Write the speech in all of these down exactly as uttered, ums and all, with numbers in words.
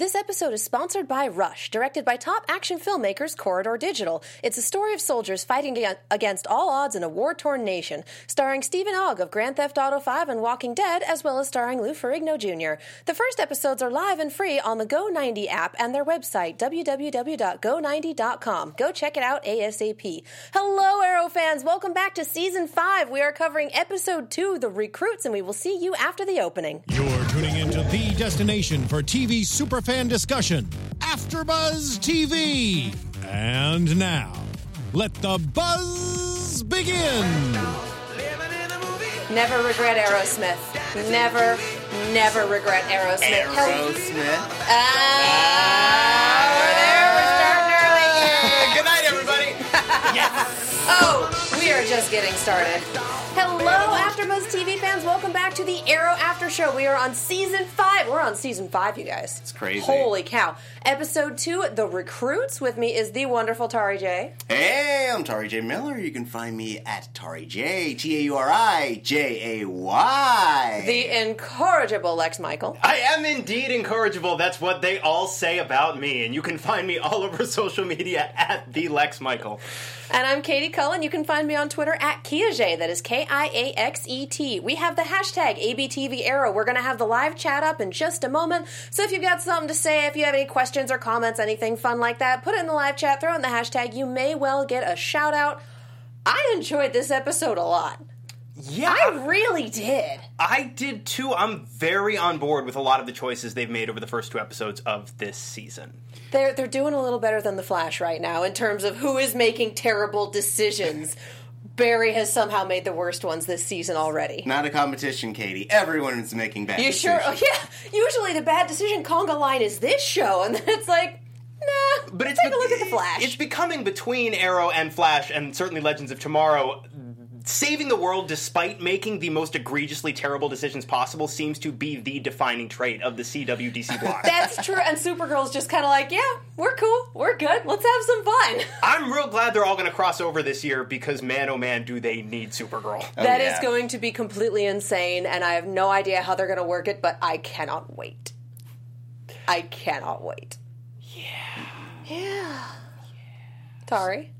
This episode is sponsored by Rush, directed by top action filmmakers Corridor Digital. It's a story of soldiers fighting against all odds in a war-torn nation, starring Stephen Ogg of Grand Theft Auto five and Walking Dead, as well as starring Lou Ferrigno Junior The first episodes are live and free on the Go ninety app and their website, w w w dot go ninety dot com. Go check it out ASAP. Hello, Arrow fans! Welcome back to Season five. We are covering Episode two, The Recruits, and we will see you after the opening. You're tuning into the destination for T V superfan discussion, AfterBuzz T V. And now, let the buzz begin. Never regret Aerosmith. Never, never regret Aerosmith. Aerosmith. Ah, we're there. We're starting early. Good night, everybody. Yes. Oh, we are just getting started. Hello, AfterBuzz T V fans. Welcome back to the Arrow After Show. We are on Season five. We're on Season five, you guys. It's crazy. Holy cow. Episode two, The Recruits. With me is the wonderful Tari J. Hey, I'm Tari J. Miller. You can find me at Tari J. T A U R I J A Y. The incorrigible Lex Michael. I am indeed incorrigible. That's what they all say about me. And you can find me all over social media at the Lex Michael. And I'm Katie Cullen. You can find me on Twitter at Kiaxet. That is K I A X E T. We have the hashtag A B T V Arrow. We're going to have the live chat up in just a moment. So if you've got something to say, if you have any questions or comments, anything fun like that, put it in the live chat, throw in the hashtag. You may well get a shout out. I enjoyed this episode a lot. Yeah. I really did. I did too. I'm very on board with a lot of the choices they've made over the first two episodes of this season. They're, they're doing a little better than The Flash right now in terms of who is making terrible decisions. Barry has somehow made the worst ones this season already. Not a competition, Katie. Everyone is making bad you decisions. You sure? Oh, yeah. Usually the bad decision conga line is this show, and then it's like, nah, but it's take be- a look at The Flash. It's becoming between Arrow and Flash, and certainly Legends of Tomorrow, saving the world despite making the most egregiously terrible decisions possible seems to be the defining trait of the C W D C block. That's true, and Supergirl's just kind of like, yeah, we're cool, we're good, let's have some fun. I'm real glad they're all going to cross over this year because, man, oh man, do they need Supergirl. Oh, that yeah. is going to be completely insane, and I have no idea how they're going to work it, but I cannot wait. I cannot wait. Yeah. Yeah. yeah. Tari?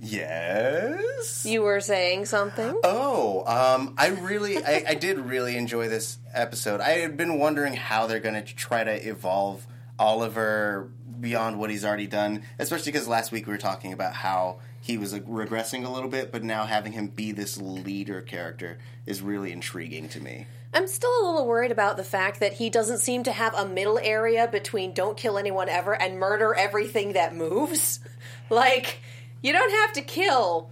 Yes? You were saying something? Oh, um, I really, I, I did really enjoy this episode. I had been wondering how they're going to try to evolve Oliver beyond what he's already done, especially because last week we were talking about how he was like, regressing a little bit, but now having him be this leader character is really intriguing to me. I'm still a little worried about the fact that he doesn't seem to have a middle area between don't kill anyone ever and murder everything that moves. Like, you don't have to kill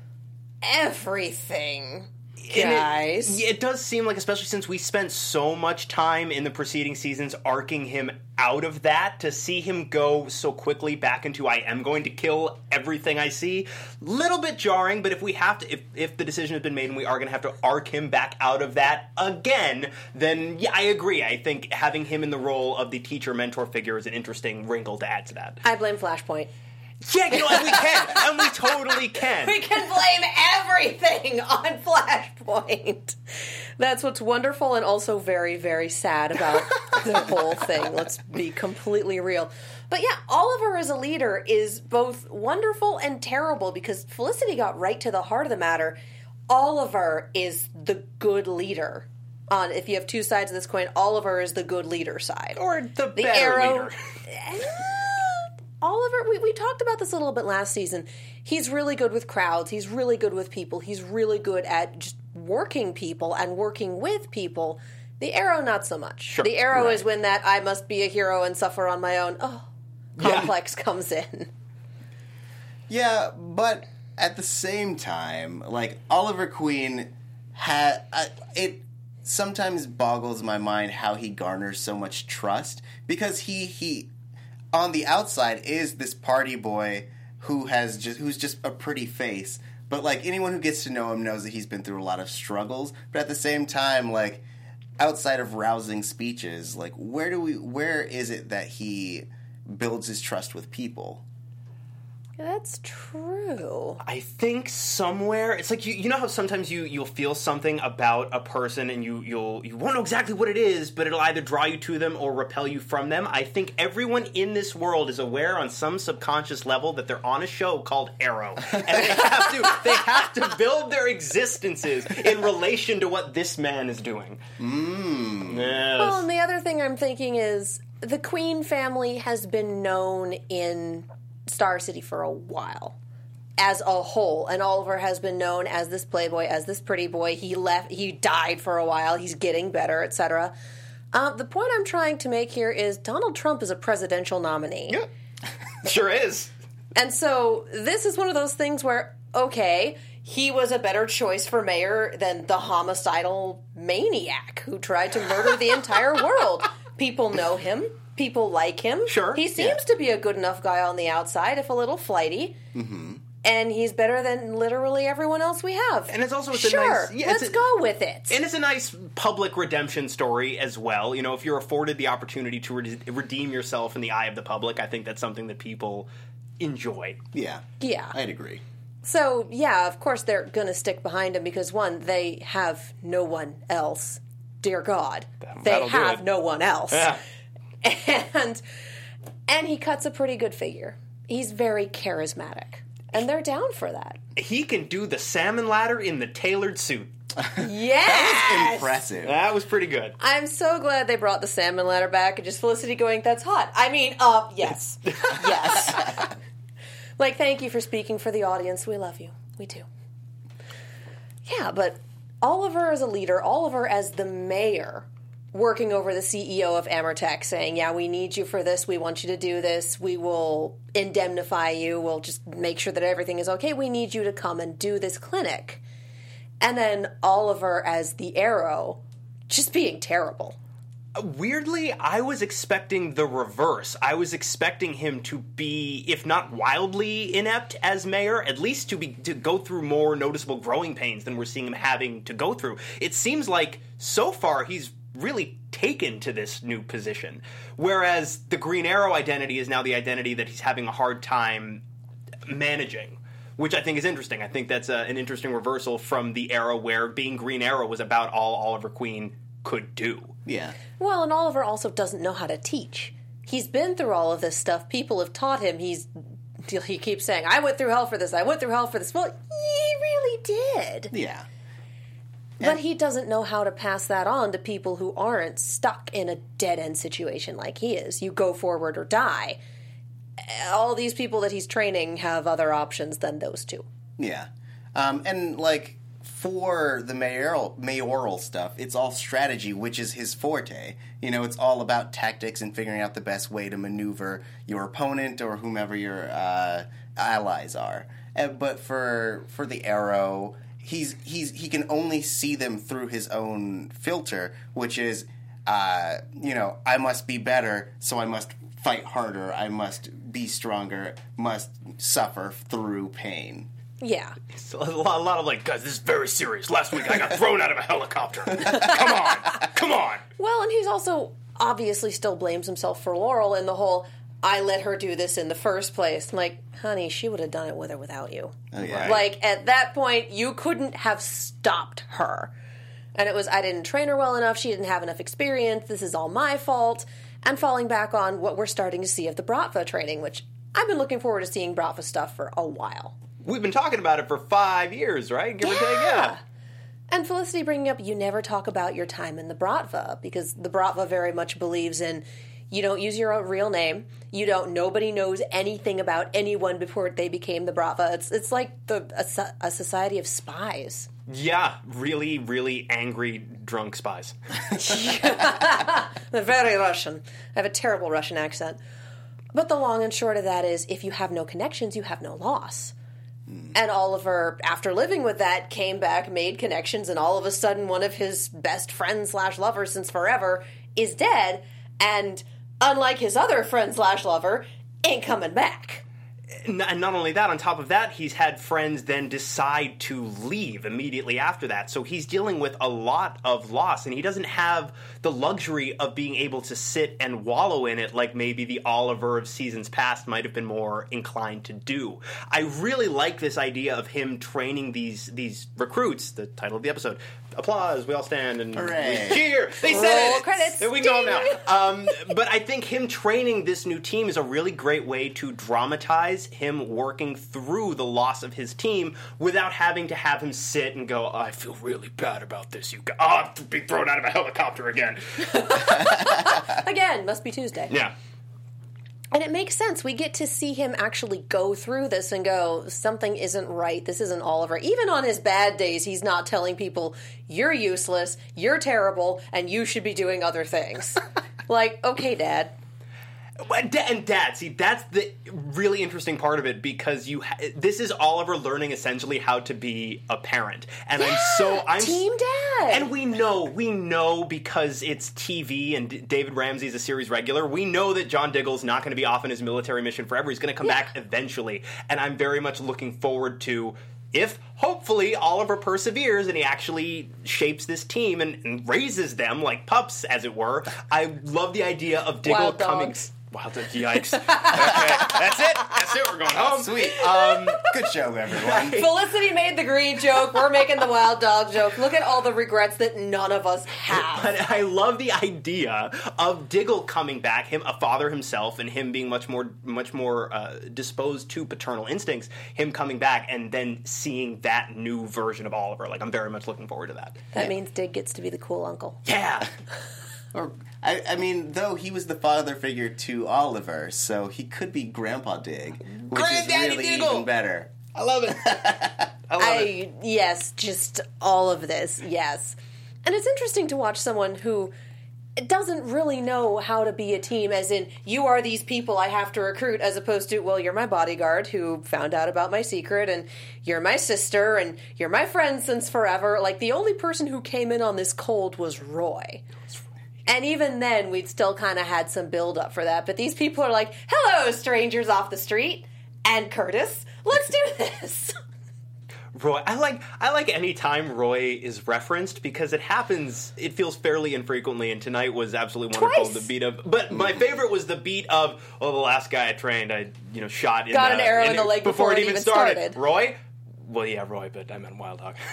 everything, guys. It, it does seem like, especially since we spent so much time in the preceding seasons arcing him out of that, to see him go so quickly back into I am going to kill everything I see, little bit jarring, but if we have to, if, if the decision has been made and we are going to have to arc him back out of that again, then yeah, I agree. I think having him in the role of the teacher-mentor figure is an interesting wrinkle to add to that. I blame Flashpoint. Yeah, you know, and we can, and we totally can. We can blame everything on Flashpoint. That's what's wonderful and also very, very sad about the whole thing. Let's be completely real. But yeah, Oliver as a leader is both wonderful and terrible because Felicity got right to the heart of the matter. Oliver is the good leader. On if you have two sides of this coin, Oliver is the good leader side. Or the, the better Arrow, leader. Oliver, we, we talked about this a little bit last season. He's really good with crowds. He's really good with people. He's really good at just working people and working with people. The Arrow, not so much. Sure, the Arrow right. is when that I must be a hero and suffer on my own, oh, complex yeah. comes in. Yeah, but at the same time, like, Oliver Queen had... Uh, it sometimes boggles my mind how he garners so much trust, because he... he on the outside is this party boy who has just who's just a pretty face, but like anyone who gets to know him knows that he's been through a lot of struggles. But at the same time, like outside of rousing speeches, like where do we where is it that he builds his trust with people? That's true. I think somewhere it's like you you know how sometimes you you'll feel something about a person and you you'll you won't know exactly what it is, but it'll either draw you to them or repel you from them. I think everyone in this world is aware on some subconscious level that they're on a show called Arrow, and they have to they have to build their existences in relation to what this man is doing. Mm. Yes. Well, and the other thing I'm thinking is the Queen family has been known in Star City for a while as a whole, and Oliver has been known as this playboy, as this pretty boy. He left, he died for a while, he's getting better, et cetera. Uh, the point I'm trying to make here is Donald Trump is a presidential nominee. Yeah. Sure is. And so this is one of those things where, okay, he was a better choice for mayor than the homicidal maniac who tried to murder the entire world. People know him. People like him. Sure. He seems Yeah. to be a good enough guy on the outside, if a little flighty. Mm-hmm. And he's better than literally everyone else we have. And it's also it's a sure, nice yeah, let's it's a, go with it. And it's a nice public redemption story as well. You know, if you're afforded the opportunity to re- redeem yourself in the eye of the public, I think that's something that people enjoy. Yeah. Yeah. I'd agree. So, yeah, of course they're going to stick behind him because, one, they have no one else. Dear God. That- they that'll do have it. no one else. Yeah. And and he cuts a pretty good figure. He's very charismatic. And they're down for that. He can do the salmon ladder in the tailored suit. Yes! Impressive. That was pretty good. I'm so glad they brought the salmon ladder back and just Felicity going, that's hot. I mean, uh, yes. Yes. Like, thank you for speaking for the audience. We love you. We do. Yeah, but Oliver as a leader, Oliver as the mayor, working over the C E O of Amertech, saying, yeah, we need you for this. We want you to do this. We will indemnify you. We'll just make sure that everything is okay. We need you to come and do this clinic. And then Oliver as the Arrow, just being terrible. Weirdly, I was expecting the reverse. I was expecting him to be, if not wildly inept as mayor, at least to be to go through more noticeable growing pains than we're seeing him having to go through. It seems like so far he's really taken to this new position, whereas the Green Arrow identity is now the identity that he's having a hard time managing, which I think is interesting. I think that's a, an interesting reversal from the era where being Green Arrow was about all Oliver Queen could do. Yeah. Well, and Oliver also doesn't know how to teach. He's been through all of this stuff. People have taught him. He's he keeps saying, I went through hell for this. I went through hell for this. Well, he really did. Yeah. But he doesn't know how to pass that on to people who aren't stuck in a dead-end situation like he is. You go forward or die. All these people that he's training have other options than those two. Yeah. Um, and, like, for the mayoral, mayoral stuff, it's all strategy, which is his forte. You know, it's all about tactics and figuring out the best way to maneuver your opponent or whomever your uh, allies are. Uh, but for for the Arrow, he's he's he can only see them through his own filter, which is, uh, you know, I must be better, so I must fight harder, I must be stronger, must suffer through pain. Yeah. It's a lot, a lot of like, guys, this is very serious. Last week I got thrown out of a helicopter. Come on, come on. Well, and he's also obviously still blames himself for Laurel in the whole, I let her do this in the first place. I'm like, honey, she would have done it with or without you. Oh, yeah. Like, at that point, you couldn't have stopped her. And it was, I didn't train her well enough, she didn't have enough experience, this is all my fault. And falling back on what we're starting to see of the Bratva training, which I've been looking forward to seeing Bratva stuff for a while. We've been talking about it for five years, right? Give or take, yeah. And Felicity bringing up, you never talk about your time in the Bratva, because the Bratva very much believes in, you don't use your own real name, you don't, nobody knows anything about anyone before they became the Bratva. It's it's like the a, a society of spies. Yeah, really, really angry, drunk spies. They're very Russian. I have a terrible Russian accent. But the long and short of that is, if you have no connections, you have no loss. And Oliver, after living with that, came back, made connections, and all of a sudden one of his best friends slash lover since forever is dead, and unlike his other friend slash lover, ain't coming back. And not only that, on top of that, he's had friends then decide to leave immediately after that. So he's dealing with a lot of loss, and he doesn't have the luxury of being able to sit and wallow in it like maybe the Oliver of seasons past might have been more inclined to do. I really like this idea of him training these these recruits, the title of the episode. Applause, we all stand and Hooray. we cheer. They said Roll it. credits. We can go now. Um, but I think him training this new team is a really great way to dramatize him working through the loss of his team without having to have him sit and go, I feel really bad about this. You got, oh, I'm being thrown out of a helicopter again. Again, must be Tuesday. Yeah. And it makes sense. We get to see him actually go through this and go, something isn't right. This isn't Oliver. Even on his bad days, he's not telling people, you're useless, you're terrible, and you should be doing other things. Like, okay, Dad. And Dad, see, that's the really interesting part of it, because you ha- this is Oliver learning essentially how to be a parent, and Yeah, I'm so I'm Team Dad. And we know, we know because it's T V and D- David Ramsey's a series regular. We know that John Diggle's not going to be off on his military mission forever. He's going to come Yeah. back eventually, and I'm very much looking forward to. If, hopefully, Oliver perseveres and he actually shapes this team and, and raises them like pups, as it were. I love the idea of Diggle Wild coming... dogs. Wild dogs. Yikes. Okay, that's it. That's it. We're going home. Sweet. Um, good show, everyone. Felicity made the greed joke. We're making the wild dog joke. Look at all the regrets that none of us have. But I love the idea of Diggle coming back, him a father himself, and him being much more, much more uh, disposed to paternal instincts. Him coming back and then seeing that new version of Oliver. Like, I'm very much looking forward to that. That means Dig gets to be the cool uncle. Yeah. Or, I, I mean, though he was the father figure to Oliver, so he could be Grandpa Dig, which Granddaddy is really Diggle. even better. I love it. I love I it. yes, just all of this, yes. And it's interesting to watch someone who doesn't really know how to be a team, as in, you are these people I have to recruit, as opposed to, well, you're my bodyguard who found out about my secret, and you're my sister, and you're my friend since forever. Like, the only person who came in on this cold was Roy. And even then, we'd still kind of had some build-up for that. But these people are like, hello, strangers off the street. And Curtis, let's do this. Roy, I like I like any time Roy is referenced, because it happens, it feels fairly infrequently, and tonight was absolutely wonderful. Twice. The beat of, but my favorite was the beat of, oh, the last guy I trained, I you know shot in Got the, an arrow in the leg before it even started. Roy, well, yeah, Roy, but I meant Wild Hog.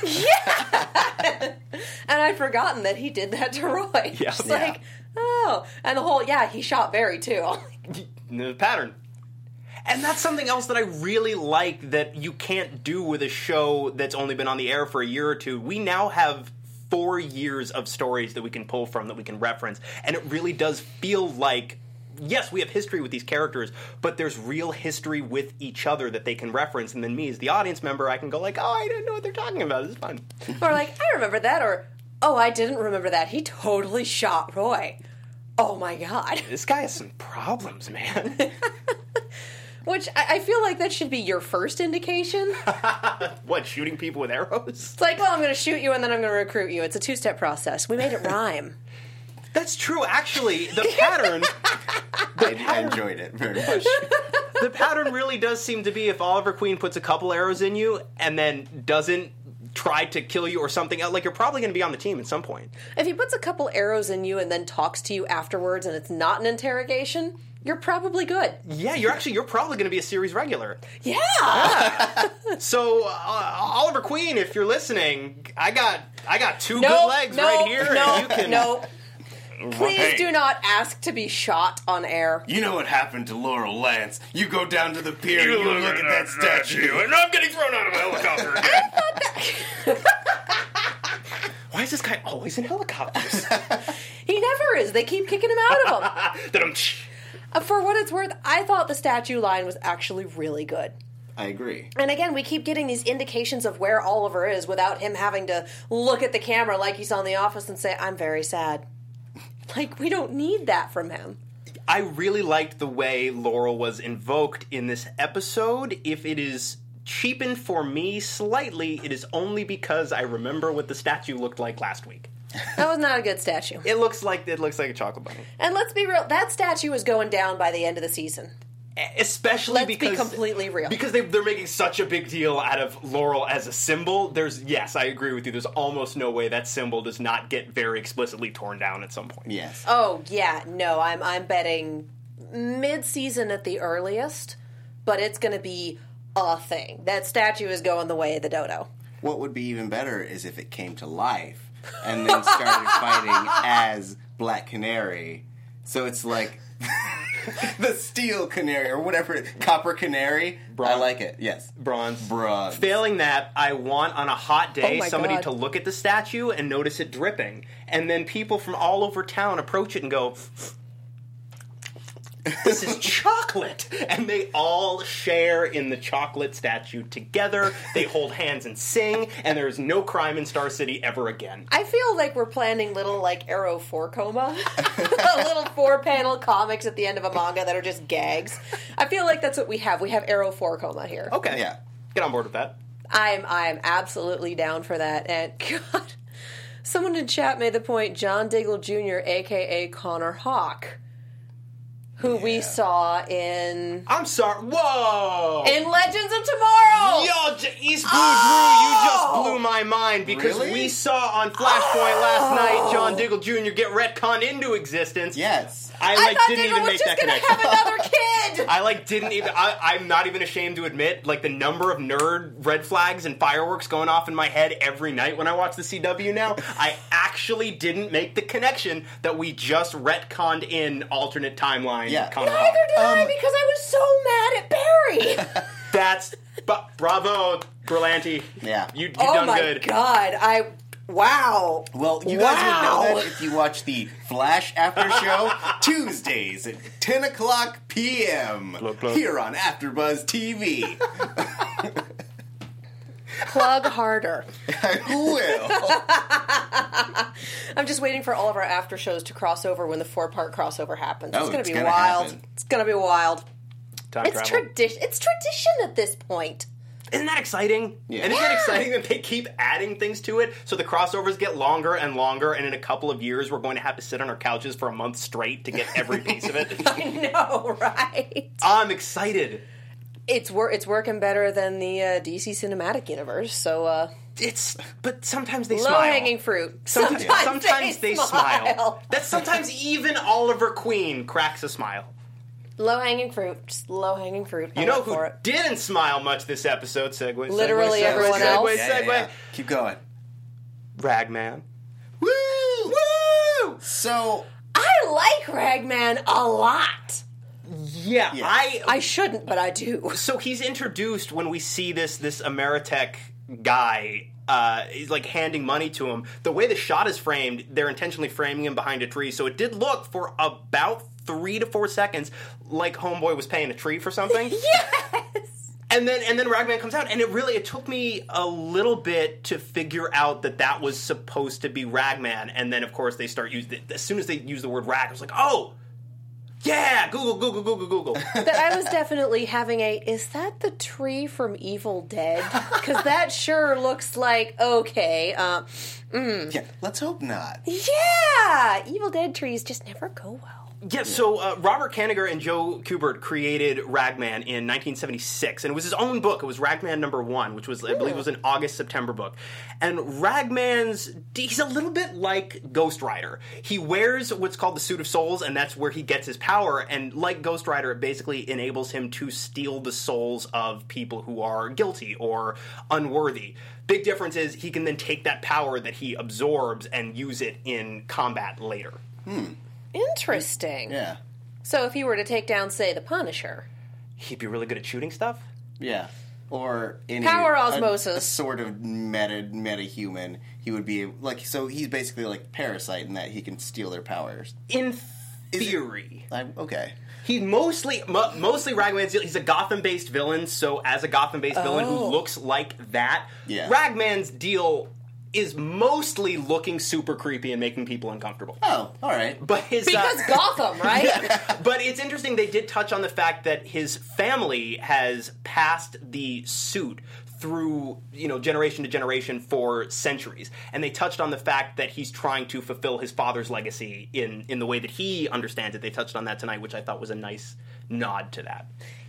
And I'd forgotten that he did that to Roy. Yeah. It's Yeah. like, oh. And the whole, yeah, he shot Barry, too. The pattern. And that's something else that I really like that you can't do with a show that's only been on the air for a year or two. We now have four years of stories that we can pull from, that we can reference, and it really does feel like, yes, we have history with these characters, but there's real history with each other that they can reference, and then me as the audience member, I can go like, oh, I didn't know what they're talking about. This is fun. Or like, I remember that, or, oh, I didn't remember that. He totally shot Roy. Oh, my God. This guy has some problems, man. Which, I, I feel like that should be your first indication. What, shooting people with arrows? It's like, well, I'm going to shoot you and then I'm going to recruit you. It's a two-step process. We made it rhyme. That's true, actually. The pattern... I, I enjoyed it very much. The pattern really does seem to be, if Oliver Queen puts a couple arrows in you and then doesn't try to kill you or something else, like, you're probably going to be on the team at some point. If he puts a couple arrows in you and then talks to you afterwards and it's not an interrogation, you're probably good. Yeah, you're actually, you're probably going to be a series regular. Yeah! So, uh, Oliver Queen, if you're listening, I got I got two Nope, good legs nope, right here. Nope, and you can, nope. Please Hey. do not ask to be shot on air. You know what happened to Laurel Lance? You go down to the pier and you look at that statue. and I'm getting thrown out of a helicopter again. Why is this guy always in helicopters? He never is. They keep kicking him out of them. Uh, For what it's worth, I thought the statue line was actually really good. I agree. And again, we keep getting these indications of where Oliver is without him having to look at the camera like he's on The Office and say, I'm very sad. Like, we don't need that from him. I really liked the way Laurel was invoked in this episode. If it is cheapened for me slightly, it is only because I remember what the statue looked like last week. That was not a good statue. It looks like it looks like a chocolate bunny. And let's be real, that statue is going down by the end of the season. Especially Let's because be completely real. because they, they're making such a big deal out of Laurel as a symbol. There's yes, I agree with you. There's almost no way that symbol does not get very explicitly torn down at some point. Yes. Oh yeah, no, I'm I'm betting mid-season at the earliest, but it's going to be a thing. That statue is going the way of the dodo. What would be even better is if it came to life and then started fighting as Black Canary. So it's like the Steel Canary or whatever, Copper Canary. Bronze. I like it. Yes, Bronze. Bronze. Failing that, I want on a hot day Oh my somebody God. to look at the statue and notice it dripping, and then people from all over town approach it and go, "This is chocolate," and they all share in the chocolate statue together. They hold hands and sing, and there is no crime in Star City ever again. I feel like we're planning little, like, Arrow four coma. Little four-panel comics at the end of a manga that are just gags. I feel like that's what we have. We have Arrow four coma here. Okay, Yeah. get on board with that. I'm I'm absolutely down for that. And, God, someone in chat made the point, John Diggle Junior, a k a. Connor Hawk, who we Yeah. saw in... I'm sorry. Whoa! In Legends of Tomorrow! Yo, J- East Blue Oh! Drew, you just blew my mind because Really? we saw on Flashpoint last night John Diggle Junior get retconned into existence. Yes. I I like thought didn't Diggle even was make that just going to connection. have another kid! I like didn't even. I, I'm not even ashamed to admit, like the number of nerd red flags and fireworks going off in my head every night when I watch the C W now. I actually didn't make the connection that we just retconned in alternate timeline. Yeah. Connor Neither Hawk. did I Um, because I was so mad at Barry. That's b- bravo, Berlanti. Yeah. you you Oh done my good. God! I wow. Well, you Wow. guys would know that if you watch the Flash After Show Tuesdays at ten o'clock p.m. Plug, plug. here on AfterBuzz T V. Plug harder. I will. I'm just waiting for all of our after shows to cross over when the four part crossover happens. Oh, it's gonna it's be gonna wild. happen. It's gonna be wild. Time It's travel. tradition. It's tradition at this point. Isn't that exciting? Yeah. And isn't that Yeah. exciting that they keep adding things to it so the crossovers get longer and longer, and in a couple of years we're going to have to sit on our couches for a month straight to get every piece of it? I know, right? I'm excited. It's wor- It's working better than the uh, D C Cinematic Universe. So uh, It's but sometimes they low smile. hanging fruit. Sometimes, Sometimes, sometimes they, they, smile. smile. That's sometimes even Oliver Queen cracks a smile. Low hanging fruit. Just low hanging fruit. I You know went who for it. didn't smile much this episode? Segue. Literally segue, everyone segue, else? Segue, Yeah, yeah, segue. yeah. Keep going. Ragman. Woo! Woo! So, I like Ragman a lot. Yeah, Yes. I I shouldn't, but I do. So he's introduced when we see this this Ameritech guy. Uh, he's like handing money to him. The way the shot is framed, they're intentionally framing him behind a tree, so it did look for about three to four seconds like Homeboy was paying a tree for something. Yes. And then and then Ragman comes out, and it really it took me a little bit to figure out that that was supposed to be Ragman. And then of course they start using as soon as they use the word rag, I was like, oh. Yeah, Google, Google, Google, Google. That I was definitely having a, is that the tree from Evil Dead? Because that sure looks like, okay, uh, yeah, let's hope not. yeah, Evil Dead trees just never go well. Yeah, so uh, Robert Kanigher and Joe Kubert created Ragman in nineteen seventy-six, and it was his own book. It was Ragman number one, which was, I believe, was an August-September book. And Ragman's, he's a little bit like Ghost Rider. He wears what's called the Suit of Souls, and that's where he gets his power. And like Ghost Rider, it basically enables him to steal the souls of people who are guilty or unworthy. Big difference is he can then take that power that he absorbs and use it in combat later. Interesting. Yeah. So if you were to take down, say, the Punisher, He'd be really good at shooting stuff. Yeah. Or any Power a- osmosis. a, sort of meta meta human. He would be like so. He's basically like Parasite in that he can steal their powers. In it- theory. I'm, okay. He's mostly mo- mostly Ragman's. He's a Gotham-based villain, so as a Gotham-based villain who Oh. looks like that, Yeah. Ragman's deal is mostly looking super creepy and making people uncomfortable. Oh, all right. But his uh, because Gotham, right? but it's interesting they did touch on the fact that his family has passed the suit through, you know, generation to generation for centuries. And they touched on the fact that he's trying to fulfill his father's legacy in, in the way that he understands it. They touched on that tonight, which I thought was a nice nod to that.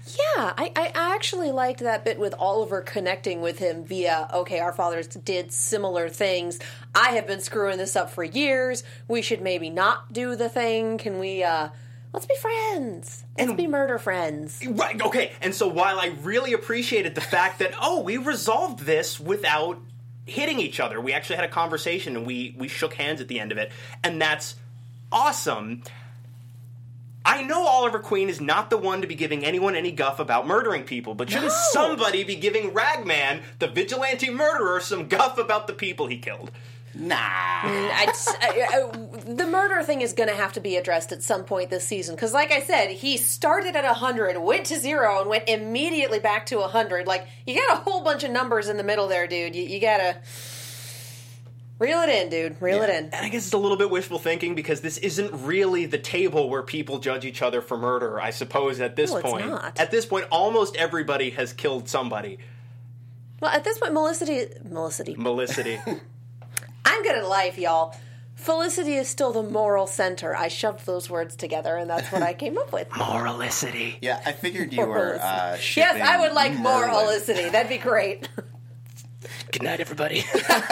Yeah, I, I actually liked that bit with Oliver connecting with him via, okay, our fathers did similar things. I have been screwing this up for years. We should maybe not do the thing. Can we, uh, let's be friends. Let's And- be murder friends. Right, okay. And so while I really appreciated the fact that, oh, we resolved this without hitting each other. We actually had a conversation and we, we shook hands at the end of it. And that's awesome. I know Oliver Queen is not the one to be giving anyone any guff about murdering people, but shouldn't No. somebody be giving Ragman, the vigilante murderer, some guff about the people he killed? Nah. I just- I- I- the murder thing is going to have to be addressed at some point this season. Because, like I said, he started at one hundred, went to zero, and went immediately back to one hundred. Like, you got a whole bunch of numbers in the middle there, dude. You, you got to reel it in, dude. Reel Yeah. it in. And I guess it's a little bit wishful thinking because this isn't really the table where people judge each other for murder, I suppose, at this No, it's point. not. At this point, almost everybody has killed somebody. Well, at this point, Melicity... Melicity. Melicity. I'm good at life, y'all. Felicity is still the moral center. I shoved those words together, and that's what I came up with. Moralicity. Yeah, I figured you were uh, Yes, shipping I would like Merlin. moralicity. That'd be great. Good night, everybody.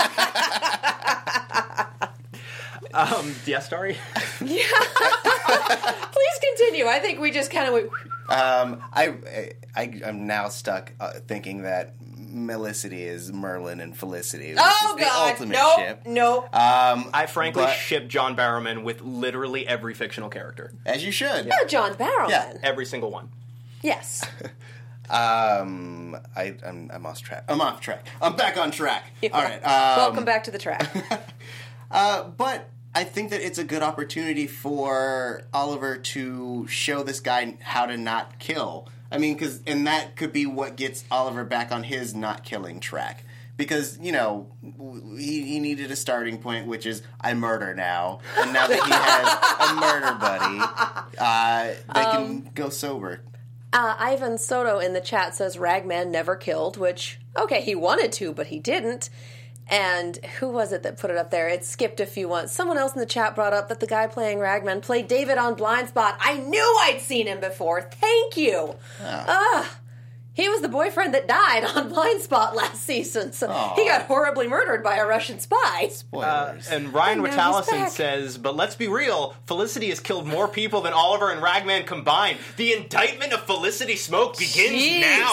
um, yeah, sorry. Please continue. I think we just kind of went... Um, I, I, I'm now stuck uh, thinking that Melicity is Merlin and Felicity, which Oh, is the God. ultimate Nope. ship. Nope. Um, I frankly but- ship John Barrowman with literally every fictional character. as you should. Oh, John Barrowman. Yeah. Every single one. Yes. Um, I, I'm, I'm off track. I'm off track. I'm back on track. All right. Um, Welcome back to the track. Uh, but I think that it's a good opportunity for Oliver to show this guy how to not kill. I mean, because and that could be what gets Oliver back on his not killing track. Because, you know, w- he, he needed a starting point, which is, I murder now. And now that he has a murder buddy, uh, they Um, can go sober. Uh, Ivan Soto in the chat says Ragman never killed, which, okay, he wanted to, but he didn't. And who was it that put it up there? It skipped a few once. Someone else in the chat brought up that the guy playing Ragman played David on Blind Spot. I knew I'd seen him before. Thank you. Ah, he was the boyfriend that died on Blind Spot last season. So Aw. he got horribly murdered by a Russian spy. Uh, Spoilers. and Ryan And now he's Witalison back. says, but let's be real, Felicity has killed more people than Oliver and Ragman combined. The indictment of Felicity Smoke begins Jeez. now.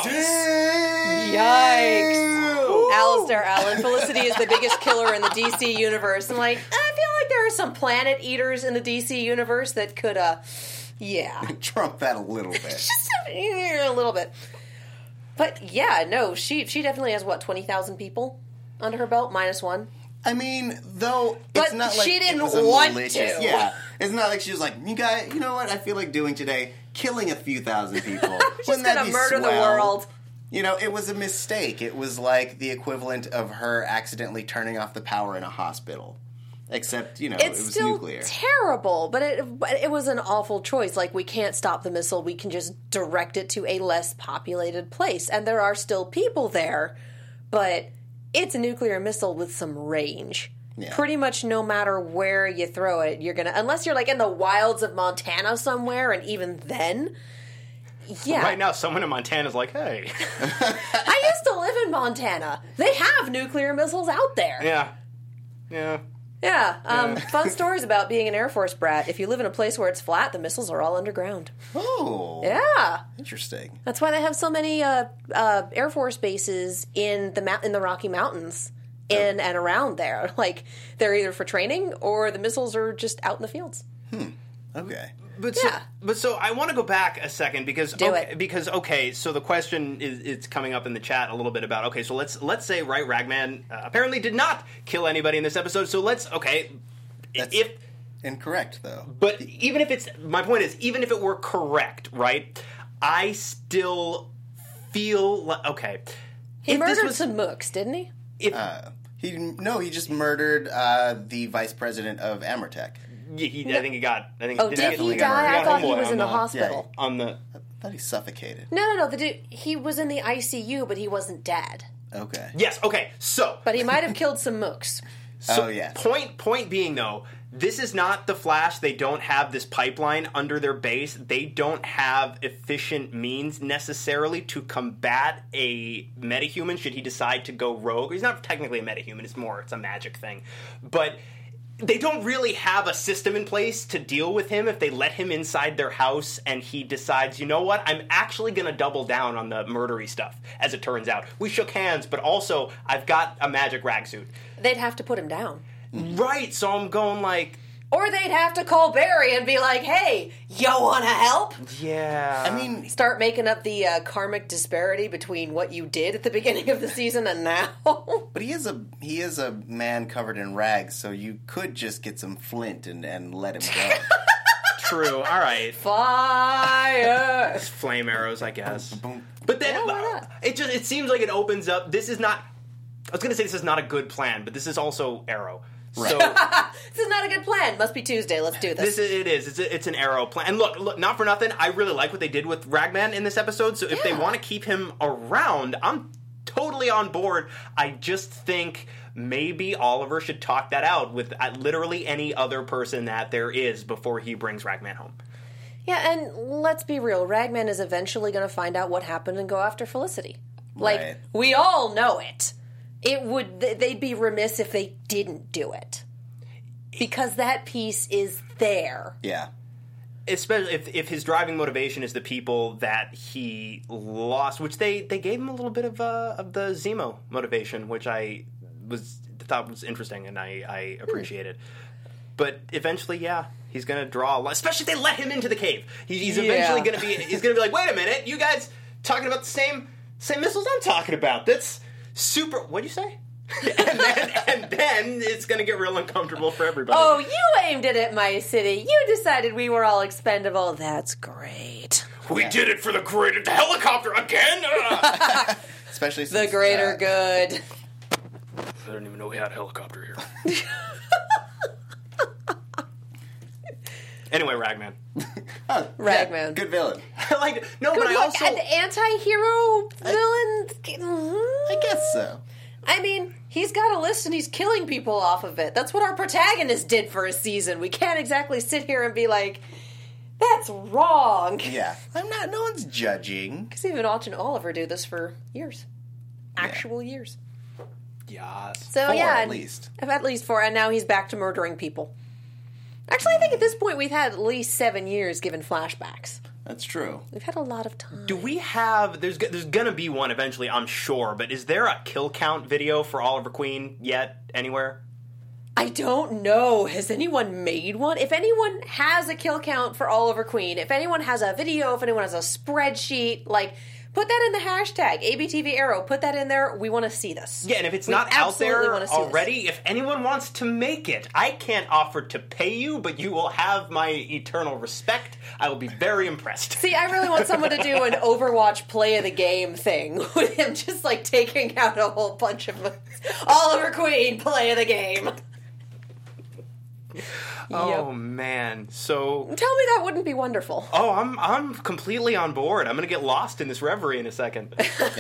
Yikes. Alistair Allen. Felicity is the biggest killer in the D C universe. I'm like, I feel like there are some planet eaters in the D C universe that could, uh, yeah. Trump that a little bit. Just a little bit. But yeah, no, she she definitely has, what, twenty thousand people under her belt, minus one? I mean, though, But it's not like she it didn't was a want malicious- to. Yeah, it's not like she was like, you guys, you know what? I feel like doing today, killing a few thousand people. She's Wouldn't that gonna be murder the swell? world. You know, it was a mistake. It was like the equivalent of her accidentally turning off the power in a hospital. Except, you know, It's it was still nuclear. terrible, but it but it was an awful choice. Like, we can't stop the missile; we can just direct it to a less populated place, and there are still people there. But it's a nuclear missile with some range. Yeah. Pretty much, no matter where you throw it, you're gonna, unless you're like in the wilds of Montana somewhere, and even then, yeah. Right now, someone in Montana's like, hey. I used to live in Montana. They have nuclear missiles out there. Yeah. Yeah. Yeah, um, fun stories about being an Air Force brat. If you live in a place where it's flat, the missiles are all underground. Oh. Yeah, Interesting. that's why they have so many uh, uh, Air Force bases in the mou- in the Rocky Mountains, in and around there. Like, they're either for training or the missiles are just out in the fields. Okay. But so, Yeah. but so I want to go back a second because Do okay, it. because okay, so the question is it's coming up in the chat a little bit about okay, so let's let's say right Ragman uh, apparently did not kill anybody in this episode, so let's okay, That's if incorrect, though. but even if it's my point is even if it were correct, right? I still feel like okay. He if this murdered was some mooks, didn't he? if Uh, he no, he just murdered uh, the vice president of Amertech. he, he- I think he got I think Oh, did did definitely he got die? murdered. I thought he Homeboy was on in the the- hospital. on the I thought he suffocated. No, no, no. The dude, he was in the I C U, but he wasn't dead. Okay. yes okay so But he might have killed some mooks. So Oh, yes. Point point being though, this is not the Flash. They don't have this pipeline under their base. They don't have efficient means necessarily to combat a metahuman should he decide to go rogue. He's not technically a metahuman. It's more, it's a magic thing. But they don't really have a system in place to deal with him if they let him inside their house and he decides, you know what, I'm actually going to double down on the murdery stuff, as it turns out. We shook hands, but also I've got a magic rag suit. They'd have to put him down. Right, so I'm going like... Or they'd have to call Barry and be like, hey, you want to help? Yeah. I mean... Start making up the uh, karmic disparity between what you did at the beginning of the season and now. But he is a he is a man covered in rags, so you could just get some flint and, and let him go. True, all right. Fire! Flame arrows, I guess. But then, Yeah, why not? it just it seems like it opens up... This is not... I was going to say this is not a good plan, but this is also Arrow. Right. So This is not a good plan. Must be Tuesday. Let's do this. this is, it is. It's, a, it's an Arrow plan. And look, look, not for nothing, I really like what they did with Ragman in this episode. So if they Yeah. want to keep him around, I'm totally on board. I just think maybe Oliver should talk that out with uh, literally any other person that there is before he brings Ragman home. Yeah, and let's be real. Ragman is eventually going to find out what happened and go after Felicity. Like, Right. we all know it. It would, they'd be remiss if they didn't do it. Because that piece is there. Yeah. Especially if, if his driving motivation is the people that he lost, which they, they gave him a little bit of uh, of the Zemo motivation, which I was thought was interesting and I, I appreciated. But eventually, yeah, he's going to draw a lot. Especially if they let him into the cave. He, he's Yeah. eventually going to be he's going to be like, wait a minute, you guys talking about the same same missiles I'm talking about? That's super. What'd you say? and then and then it's going to get real uncomfortable for everybody. Oh, you aimed it at my city. You decided we were all expendable. That's great. We did it for the greater the helicopter again. Uh. Especially The since, greater uh, good. I didn't even know we had a helicopter here. Anyway, Ragman. Oh, Ragman. yeah, good villain. like no, Good but I luck. also An anti-hero villain? I guess so. I mean, he's got a list and he's killing people off of it. That's what our protagonist did for a season. We can't exactly sit here and be like, that's wrong. Yeah. I'm not, no one's judging. Because we've been watching Oliver do this for years. Actual years. yes. So, Four, yeah. at and- least. At least four, and now he's back to murdering people. Actually, I think at this point we've had at least seven years given flashbacks. That's true. We've had a lot of time. Do we have? There's there's gonna be one eventually, I'm sure. But is there a kill count video for Oliver Queen yet anywhere? I don't know. Has anyone made one? If anyone has a kill count for Oliver Queen, if anyone has a video, if anyone has a spreadsheet, like, put that in the hashtag, A B T V Arrow. Put that in there. We want to see this. Yeah, and if it's We not out absolutely there wanna see already, this. if anyone wants to make it, I can't offer to pay you, but you will have my eternal respect. I will be very impressed. See, I really want someone to do an Overwatch play of the game thing with him just, like, taking out a whole bunch of Oliver Queen play of the game. Oh man, so Tell me that wouldn't be wonderful. oh, I'm I'm completely on board. I'm gonna get lost in this reverie in a second.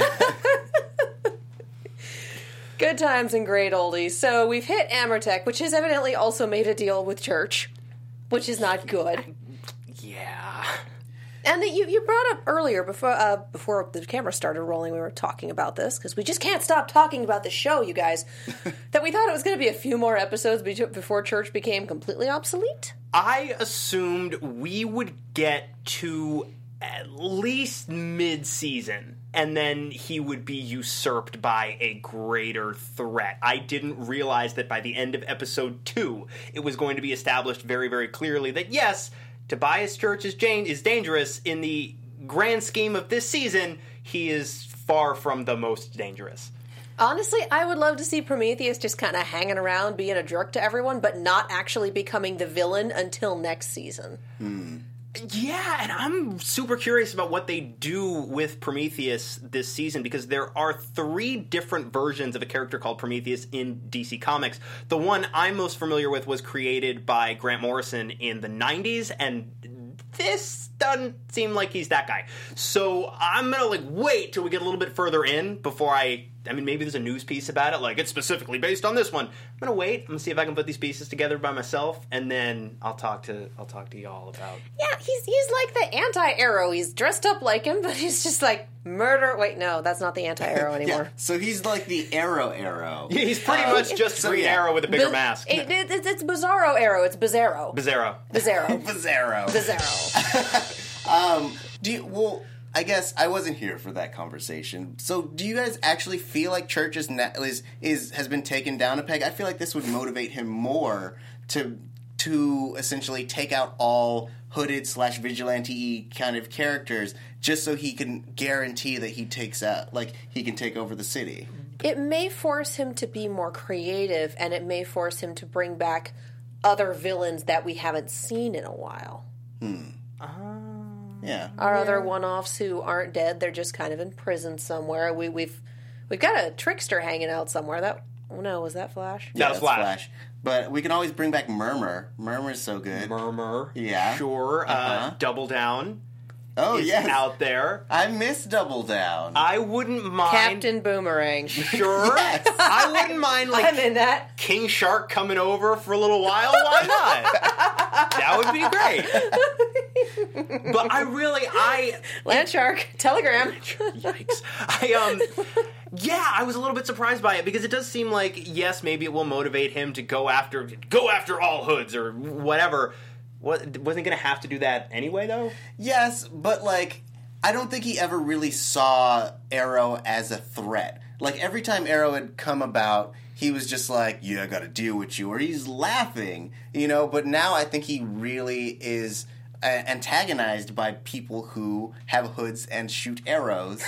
Good times and great oldies. So we've hit Amertech, which has evidently also made a deal with Church, which is not good. Yeah. And that you, you brought up earlier, before uh, before the camera started rolling, we were talking about this, because we just can't stop talking about the show, you guys, that we thought it was going to be a few more episodes be- before Church became completely obsolete. I assumed we would get to at least mid-season, and then he would be usurped by a greater threat. I didn't realize that by the end of episode two, it was going to be established very, very clearly that, yes, Tobias Church is, Jane, is dangerous. In the grand scheme of this season, he is far from the most dangerous. Honestly, I would love to see Prometheus just kind of hanging around, being a jerk to everyone, but not actually becoming the villain until next season. Hmm. Yeah, and I'm super curious about what they do with Prometheus this season, because there are three different versions of a character called Prometheus in D C Comics. The one I'm most familiar with was created by Grant Morrison in the nineties, and this doesn't seem like he's that guy. So I'm gonna like wait till we get a little bit further in before I. I mean, maybe there's a news piece about it, like it's specifically based on this one. I'm gonna wait. I'm gonna see if I can put these pieces together by myself, and then I'll talk to I'll talk to y'all about. Yeah, he's he's like the anti-Arrow. He's dressed up like him, but he's just like murder. Wait, no, that's not the anti-Arrow anymore. Yeah, so he's like the Arrow Arrow. Yeah, he's pretty uh, much just so Green yeah. Arrow with a bigger Bi- mask. It, it, it's, it's Bizarro Arrow. It's Bizarro. Bizarro. Bizarro. Bizarro. Bizarro. um, do you, well, I guess I wasn't here for that conversation. So, do you guys actually feel like Church is, is is has been taken down a peg? I feel like this would motivate him more to to essentially take out all hooded slash vigilante kind of characters, just so he can guarantee that he takes out, like he can take over the city. It may force him to be more creative, and it may force him to bring back other villains that we haven't seen in a while. Hmm. Yeah. Our Yeah. other one-offs who aren't dead, they're just kind of in prison somewhere. We, we've we've got a trickster hanging out somewhere. That oh no, was that Flash? That was that's Flash. But we can always bring back Murmur. Murmur's so good. Murmur. Yeah. Sure. Uh, Uh-huh. Double Down Oh, is yes. out there. I miss Double Down. I wouldn't mind. Captain Boomerang. Sure. Yes. I wouldn't mind, like, I'm in that. King Shark coming over for a little while. Why not? That would be great. But I really, I... Land Shark. Telegram. Yikes. I, um... Yeah, I was a little bit surprised by it because it does seem like, yes, maybe it will motivate him to go after go after all hoods or whatever. What, wasn't he going to have to do that anyway, though? Yes, but, like, I don't think he ever really saw Arrow as a threat. Like, every time Arrow had come about, he was just like, yeah, I gotta deal with you, or he's laughing, you know? But now I think he really is uh, antagonized by people who have hoods and shoot arrows.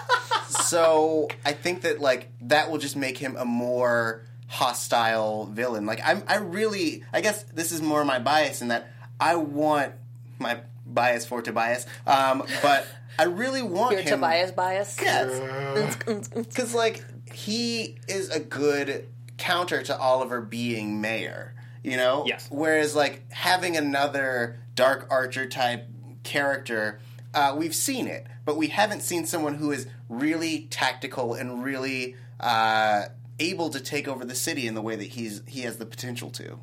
So I think that, like, that will just make him a more hostile villain. Like, I'm, I really, I guess this is more my bias in that I want my bias for Tobias, um, but I really want Your him. Tobias bias. Yes. Because, like, he is a good counter to Oliver being mayor, you know? Yes. Whereas, like, having another Dark Archer type character, uh, we've seen it, but we haven't seen someone who is really tactical and really uh, able to take over the city in the way that he's he has the potential to.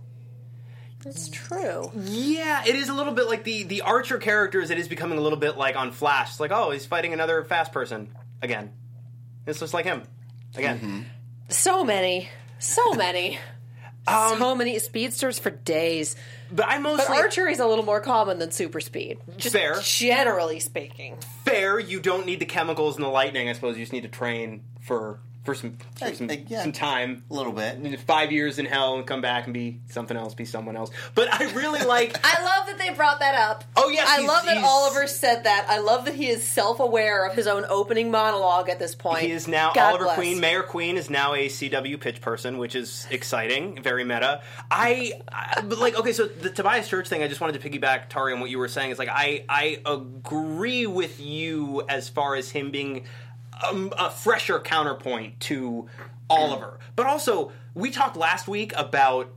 That's true. Yeah, it is a little bit like the, the Archer characters. It is becoming a little bit like on Flash. It's like, oh, he's fighting another fast person again. It's just like him again. Mm-hmm. So many. So many. Um, so many speedsters for days. But I mostly But archery's a little more common than super speed. Just Fair. generally speaking. fair. You don't need the chemicals and the lightning. I suppose you just need to train for for some for Uh, some, uh, yeah. some time. A little bit. Five years in hell and come back and be something else, be someone else. But I really like. I love that they brought that up. Oh, yes, I he's- love that he's- Oliver said that. I love that he is self-aware of his own opening monologue at this point. He is now God Oliver bless. Queen. Mayor Queen is now a C W pitch person, which is exciting, very meta. I, I but like okay, so the Tobias Church thing. I just wanted to piggyback, Tari, on what you were saying. Is like I I agree with you as far as him being a, a fresher counterpoint to Oliver, but also we talked last week about.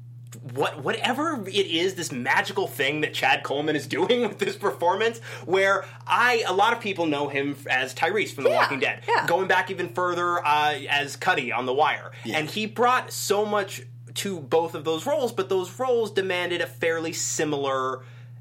What whatever it is, this magical thing that Chad Coleman is doing with this performance, where I a lot of people know him as Tyrese from The Yeah, Walking Dead, yeah. going back even further uh, as Cuddy on The Wire, Yeah. and he brought so much to both of those roles, but those roles demanded a fairly similar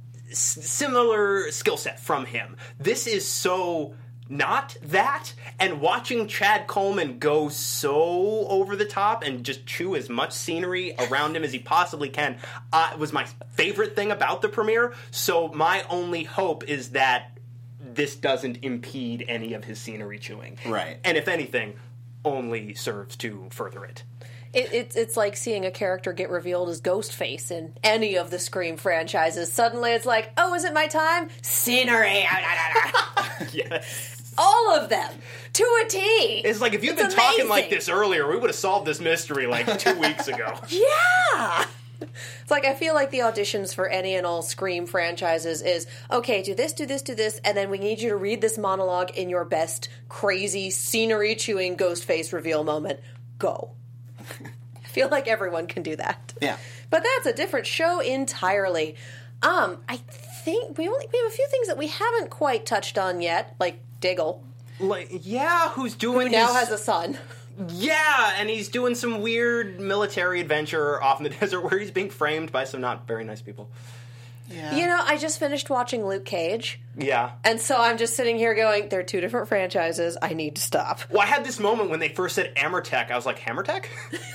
s- similar skill set from him. This is so not that, and watching Chad Coleman go so over the top and just chew as much scenery around him as he possibly can uh, was my favorite thing about the premiere. So my only hope is that this doesn't impede any of his scenery chewing. Right. And if anything, only serves to further it. It, it's it's like seeing a character get revealed as Ghostface in any of the Scream franchises. Suddenly it's like, oh, is it my time? Scenery. Yes. All of them. To a T. It's like if you'd It's been talking amazing. like this earlier, we would have solved this mystery like two weeks ago. Yeah! It's like I feel like the auditions for any and all Scream franchises is, okay, do this, do this, do this, and then we need you to read this monologue in your best crazy scenery-chewing Ghostface reveal moment. Go. I feel like everyone can do that. Yeah. But that's a different show entirely. Um, I think we only we have a few things that we haven't quite touched on yet, like Diggle, Like, yeah, who's doing who now his- has a son. Yeah, and he's doing some weird military adventure off in the desert where he's being framed by some not very nice people. Yeah. You know, I just finished watching Luke Cage, Yeah. and so I'm just sitting here going, they're two different franchises. I need to stop. Well, I had this moment when they first said Amertech. I was like, Hammertech?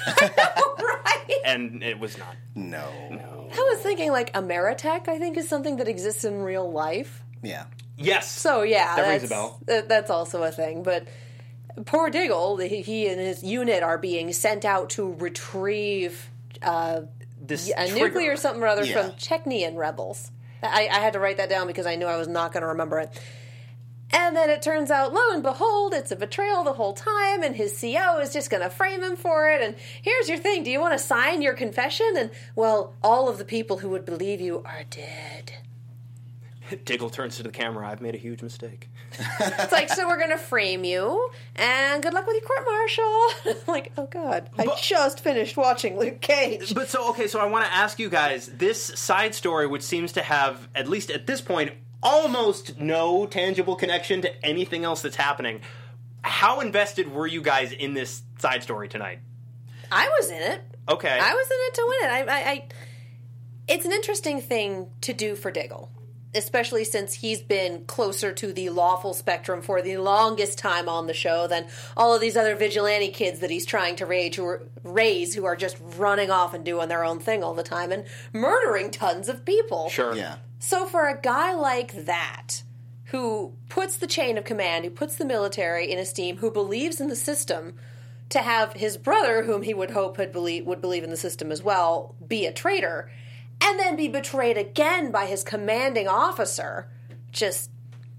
Right? And it was not. No. I was thinking, like, Ameritech, I think, is something that exists in real life. Yeah. Yes. So, yeah, That rings that's, a bell. that- that's also a thing. But poor Diggle, he, he and his unit are being sent out to retrieve uh, This a trigger. nuclear something or other Yeah. from Chechenian rebels. I, I had to write that down because I knew I was not going to remember it. And then it turns out, lo and behold, it's a betrayal the whole time, and his C O is just going to frame him for it. And here's your thing: do you want to sign your confession? And, well, all of the people who would believe you are dead. Diggle turns to the camera. I've made a huge mistake. It's like, so we're going to frame you, and good luck with your court-martial. Like, oh, God, I But- just finished watching Luke Cage. But so, okay, so I want to ask you guys, this side story, which seems to have, at least at this point, almost no tangible connection to anything else that's happening, how invested were you guys in this side story tonight? I was in it. Okay. I was in it to win it. I, I, I, it's an interesting thing to do for Diggle, especially since he's been closer to the lawful spectrum for the longest time on the show than all of these other vigilante kids that he's trying to raise who are, raise who are just running off and doing their own thing all the time and murdering tons of people. Sure. Yeah. So for a guy like that, who puts the chain of command, who puts the military in esteem, who believes in the system, to have his brother, whom he would hope had believe, would believe in the system as well, be a traitor, and then be betrayed again by his commanding officer, just,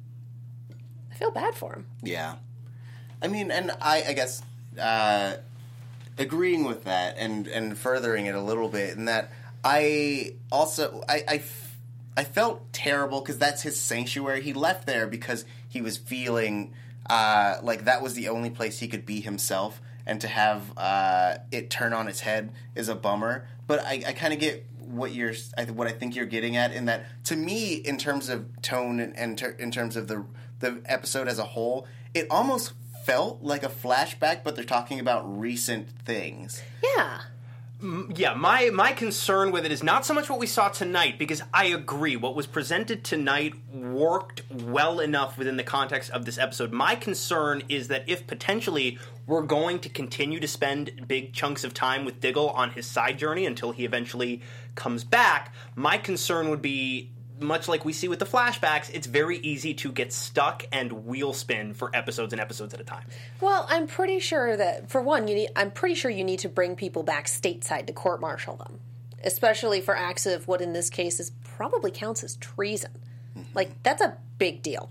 I feel bad for him. Yeah. I mean, and I, I guess, uh, agreeing with that and, and furthering it a little bit, in that I also, I, I, f- I felt terrible because that's his sanctuary. He left there because he was feeling uh, like that was the only place he could be himself, and to have uh, it turn on its head is a bummer. But I, I kind of get what you're, I- what I think you're getting at, in that, to me, in terms of tone and, and ter- in terms of the the episode as a whole, it almost felt like a flashback, but they're talking about recent things. Yeah. Yeah, my, my concern with it is not so much what we saw tonight, because I agree, what was presented tonight worked well enough within the context of this episode. My concern is that if potentially we're going to continue to spend big chunks of time with Diggle on his side journey until he eventually comes back, my concern would be, much like we see with the flashbacks, it's very easy to get stuck and wheel spin for episodes and episodes at a time. Well, I'm pretty sure that, for one, you need, I'm pretty sure you need to bring people back stateside to court-martial them, especially for acts of what in this case is probably counts as treason. Like, that's a big deal.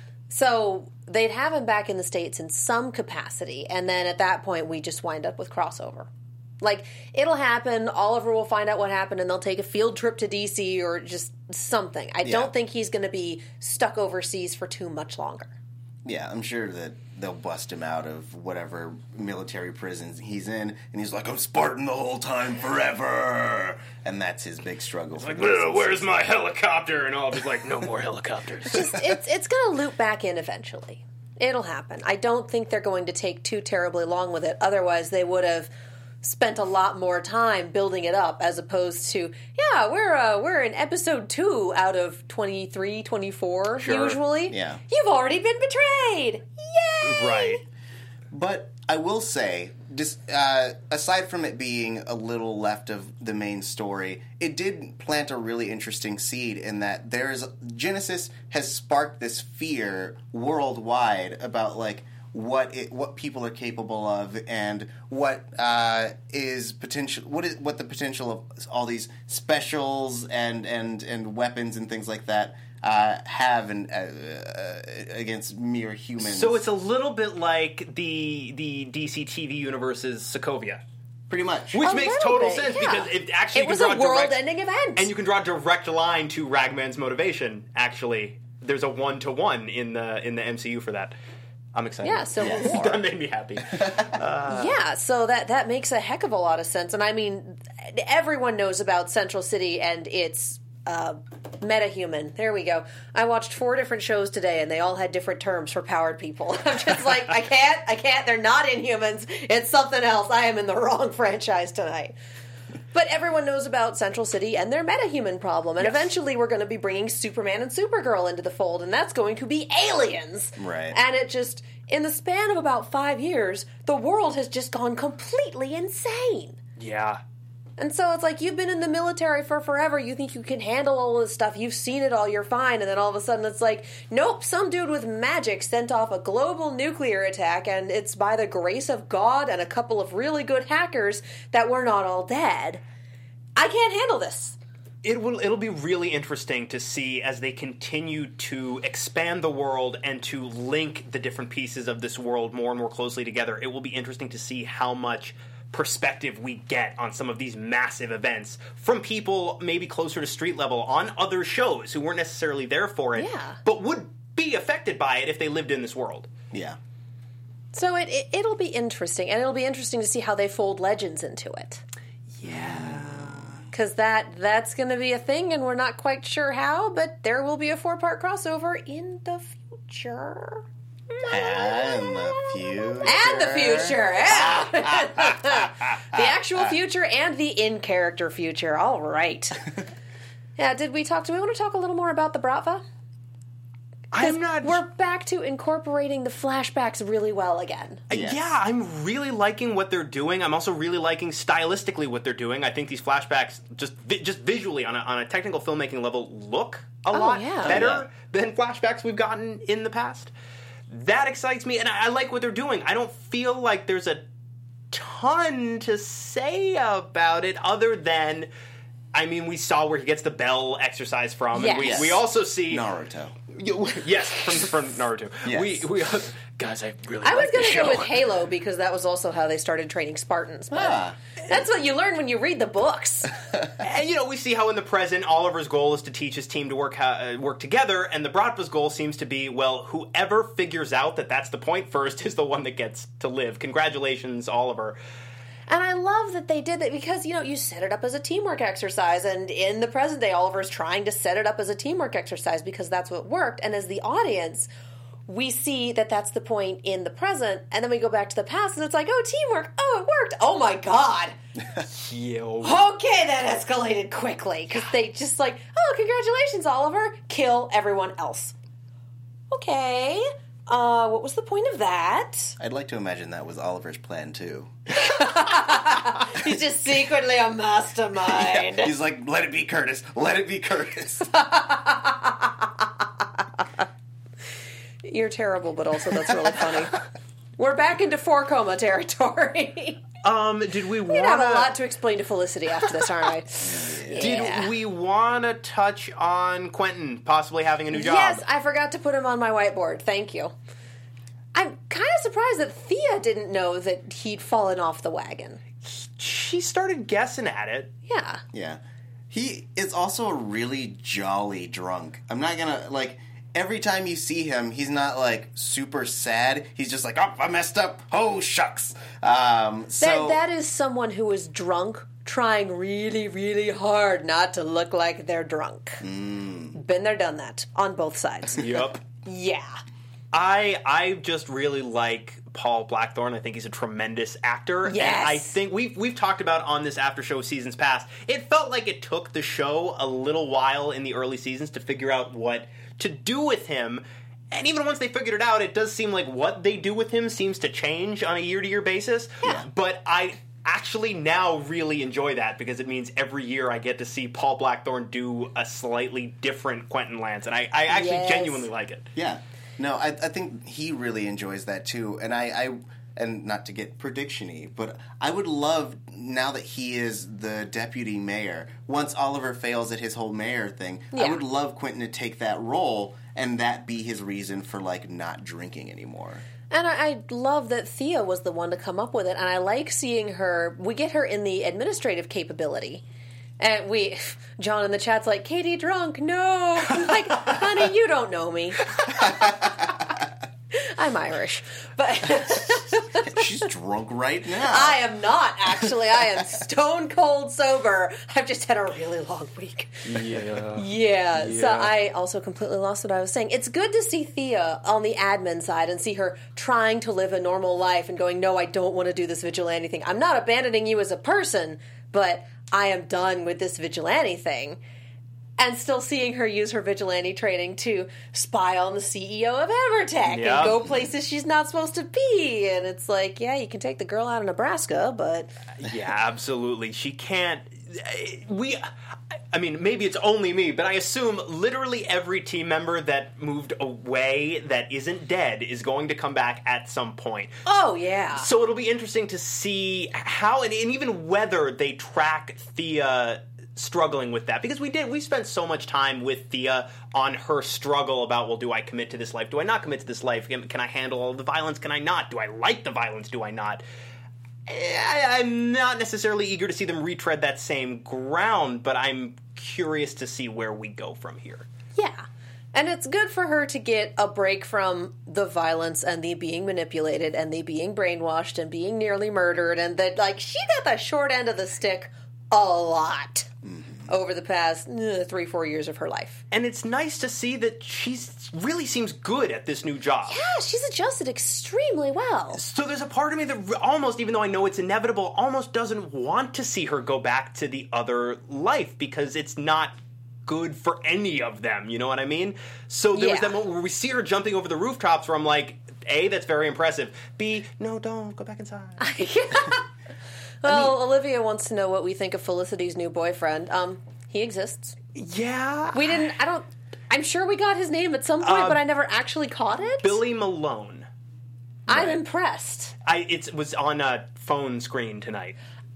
So they'd have him back in the States in some capacity, and then at that point we just wind up with crossover. Like, it'll happen, Oliver will find out what happened, and they'll take a field trip to D C or just something. I Yeah. don't think he's going to be stuck overseas for too much longer. Yeah, I'm sure that they'll bust him out of whatever military prison he's in, and he's like, I'm Spartan the whole time, forever! And that's his big struggle. For Like, the rest of the where's season. my helicopter? And Oliver's like, no more helicopters. Just, it's it's going to loop back in eventually. It'll happen. I don't think they're going to take too terribly long with it. Otherwise, they would have spent a lot more time building it up, as opposed to, yeah, we're uh, we're in episode two out of twenty-three, twenty-four, Sure. usually. Yeah. You've already been betrayed! Yay! Right. But I will say, just uh, aside from it being a little left of the main story, it did plant a really interesting seed in that there's Genesis has sparked this fear worldwide about, like, what it, what people are capable of, and what uh, is potential what is what the potential of all these specials and and, and weapons and things like that uh, have in, uh, uh, against mere humans. So it's a little bit like the the D C T V universe's Sokovia, pretty much. which A makes little total bit, sense yeah. because it actually It was you a can draw direct, world-ending event. and you can draw a direct line to Ragman's motivation. Actually, there's a one to one in the in the M C U for that. I'm excited. Yeah, Civil Yes. War. that made me happy. Yeah, so that that makes a heck of a lot of sense. And I mean, everyone knows about Central City and its uh, metahuman. There we go. I watched four different shows today, and they all had different terms for powered people. I'm just like, I can't, I can't. They're not Inhumans. It's something else. I am in the wrong franchise tonight. But everyone knows about Central City and their metahuman problem, and yes. eventually we're going to be bringing Superman and Supergirl into the fold, and that's going to be aliens. Right. And it just, in the span of about five years, the world has just gone completely insane. Yeah. And so it's like, you've been in the military for forever, you think you can handle all this stuff, you've seen it all, you're fine, and then all of a sudden it's like, nope, some dude with magic sent off a global nuclear attack, and it's by the grace of God and a couple of really good hackers that we're not all dead. I can't handle this. It will, it'll be really interesting to see as they continue to expand the world and to link the different pieces of this world more and more closely together. It will be interesting to see how much perspective we get on some of these massive events from people maybe closer to street level on other shows who weren't necessarily there for it, yeah. but would be affected by it if they lived in this world. Yeah. So it, it, it'll be interesting, and it'll be interesting to see how they fold Legends into it. Yeah. Because that, that's going to be a thing, and we're not quite sure how, but there will be a four-part crossover in the future. And the future. And the future, yeah. The actual future and the in-character future. All right. Yeah, did we talk, do we want to talk a little more about the Bratva? I'm not... We're back to incorporating the flashbacks really well again. Yes. Yeah, I'm really liking what they're doing. I'm also really liking stylistically what they're doing. I think these flashbacks, just vi- just visually, on a, on a technical filmmaking level, look a oh, lot yeah. better oh, yeah. than flashbacks we've gotten in the past. That excites me, and I, I like what they're doing. I don't feel like there's a ton to say about it other than, I mean, we saw where he gets the bell exercise from, and we, Yes. we also see... Naruto. Yes, from, from Naruto. Yes. We, we, guys, I really I was like this going to show. go with Halo because that was also how they started training Spartans. But Ah. that's what you learn when you read the books. And, you know, we see how in the present, Oliver's goal is to teach his team to work uh, work together, and the Bratva's goal seems to be, well, whoever figures out that that's the point first is the one that gets to live. Congratulations, Oliver. And I love that they did that because, you know, you set it up as a teamwork exercise. And in the present day, Oliver's trying to set it up as a teamwork exercise because that's what worked. And as the audience, we see that that's the point in the present. And then we go back to the past and it's like, oh, teamwork. Oh, it worked. Oh, my God. Yo. Okay, that escalated quickly. Because they just like, oh, congratulations, Oliver. Kill everyone else. Okay. Uh, what was the point of that? I'd like to imagine that was Oliver's plan, too. He's just secretly a mastermind. Yeah, he's like, let it be Curtis. Let it be Curtis. You're terrible, but also that's really funny. We're back into four coma territory. Um, did we want We have a lot to explain to Felicity after this, aren't I? Did Yeah. we want to touch on Quentin possibly having a new job? Yes, I forgot to put him on my whiteboard. Thank you. I'm kind of surprised that Thea didn't know that he'd fallen off the wagon. She started guessing at it. Yeah. Yeah. He is also a really jolly drunk. I'm not gonna, like, every time you see him, he's not, like, super sad. He's just like, oh, I messed up. Oh, shucks. Um, so... That, that is someone who is drunk, trying really, really hard not to look like they're drunk. Mm. Been there, done that. On both sides. Yep. Yeah. I I just really like Paul Blackthorne. I think he's a tremendous actor. Yes. And I think we've we've talked about on this after show seasons past. It felt like it took the show a little while in the early seasons to figure out what to do with him. And even once they figured it out, it does seem like what they do with him seems to change on a year-to-year basis. Yeah. But I actually now really enjoy that because it means every year I get to see Paul Blackthorne do a slightly different Quentin Lance. And I, I actually Yes. genuinely like it. Yeah. No, I, I think he really enjoys that too. And I, I and not to get prediction-y, but I would love, now that he is the deputy mayor, once Oliver fails at his whole mayor thing, Yeah. I would love Quentin to take that role and that be his reason for, like, not drinking anymore. And I, I love that Thea was the one to come up with it, and I like seeing her. We get her in the administrative capability. And we, John in the chat's like, Katie drunk, no. I'm like, honey, you don't know me. I'm Irish. But she's drunk right now. I am not, actually. I am stone cold sober. I've just had a really long week. Yeah. Yeah. Yeah. So I also completely lost what I was saying. It's good to see Thea on the admin side and see her trying to live a normal life and going, no, I don't want to do this vigilante thing. I'm not abandoning you as a person, but I am done with this vigilante thing. And still seeing her use her vigilante training to spy on the C E O of Evertech Yep. and go places she's not supposed to be. And it's like, yeah, you can take the girl out of Nebraska, but... Yeah, absolutely. She can't... We... I mean, maybe it's only me, but I assume literally every team member that moved away that isn't dead is going to come back at some point. Oh, yeah. So it'll be interesting to see how, and, and even whether they track Thea struggling with that, because we did we spent so much time with Thea on her struggle about, well, do I commit to this life, do I not commit to this life, can, can I handle all the violence, can I not, do I like the violence, do I not? I, I'm not necessarily eager to see them retread that same ground, but I'm curious to see where we go from here. Yeah. And it's good for her to get a break from the violence and the being manipulated and the being brainwashed and being nearly murdered, and that, like, she got the short end of the stick a lot over the past uh, three, four years of her life. And it's nice to see that she's really seems good at this new job. Yeah, she's adjusted extremely well. So there's a part of me that almost, even though I know it's inevitable, almost doesn't want to see her go back to the other life, because it's not good for any of them, you know what I mean? So there was Yeah. that moment where we see her jumping over the rooftops where I'm like, A, that's very impressive. B, no, don't, go back inside. Well, Olivia wants to know what we think of Felicity's new boyfriend. Um, he exists. Yeah. We didn't, I don't, I'm sure we got his name at some point, Uh, but I never actually caught it. Billy Malone. I'm impressed. I It was on a phone screen tonight.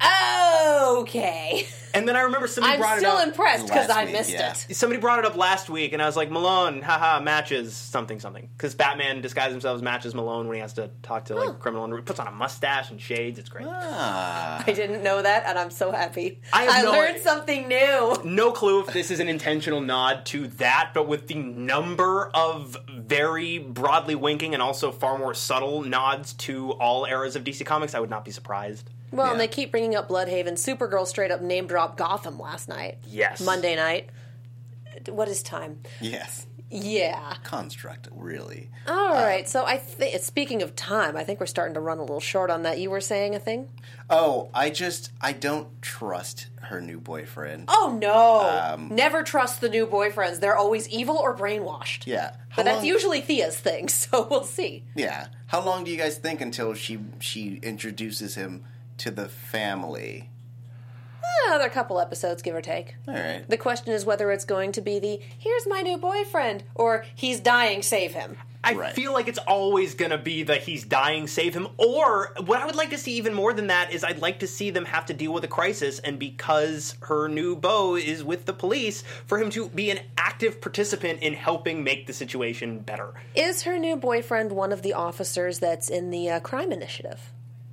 Okay. And then I remember somebody I'm brought still it up. impressed because Last I week, missed yeah. it. Somebody brought it up last week, and I was like, Malone, haha, matches something something. Because Batman disguises himself as matches Malone when he has to talk to like Oh. criminal, and he puts on a mustache and shades. It's great. Ah. I didn't know that, and I'm so happy. I have no learned idea. something new. No clue if this is an intentional nod to that, but with the number of very broadly winking and also far more subtle nods to all eras of D C Comics, I would not be surprised. Well, and Yeah. they keep bringing up Bloodhaven. Supergirl straight up name dropped Gotham last night. Yes. Monday night. What is time? Yes. Yeah. Construct, really. All right. So I think, speaking of time, I think we're starting to run a little short on that. You were saying a thing? Oh, I just, I don't trust her new boyfriend. Oh, no. Um, Never trust the new boyfriends. They're always evil or brainwashed. Yeah. How But that's long- usually Thea's thing, so we'll see. Yeah. How long do you guys think until she she introduces him to the family? Another couple episodes, give or take. All right. The question is whether it's going to be the, here's my new boyfriend, or he's dying, save him. I Right. feel like it's always going to be that he's dying, save him. Or what I would like to see even more than that is I'd like to see them have to deal with a crisis, and because her new beau is with the police, for him to be an active participant in helping make the situation better. Is her new boyfriend one of the officers that's in the uh, crime initiative?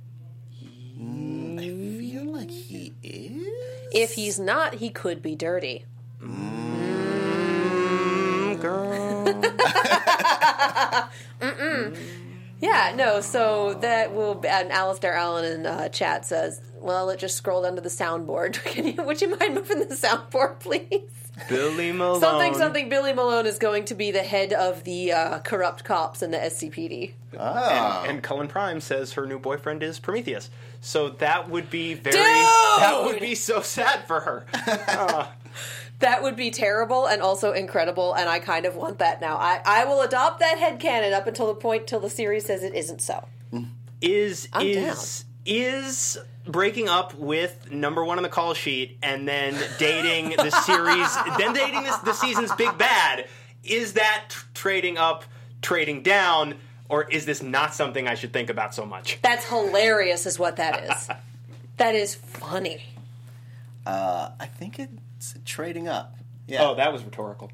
I feel like he is. If he's not, he could be dirty. Mm, girl. Yeah, no, so that will be, and Alistair Allen in uh, chat says, well, it just scrolled under the soundboard. Can you, would you mind moving the soundboard, please? Billy Malone. Something, something, Billy Malone is going to be the head of the uh, corrupt cops in the S C P D. Oh. And, and Cullen Prime says her new boyfriend is Prometheus. So that would be very... Dude! That would be so sad for her. Uh, That would be terrible and also incredible, and I kind of want that now. I, I will adopt that headcanon up until the point till the series says it isn't so. is I'm is is breaking up with number one on the call sheet and then dating the series, then dating this, the season's big bad. Is that tr- trading up, trading down, or is this not something I should think about so much? That's hilarious is what that is. That is funny. Uh, I think it's trading up. Yeah. Oh, that was rhetorical.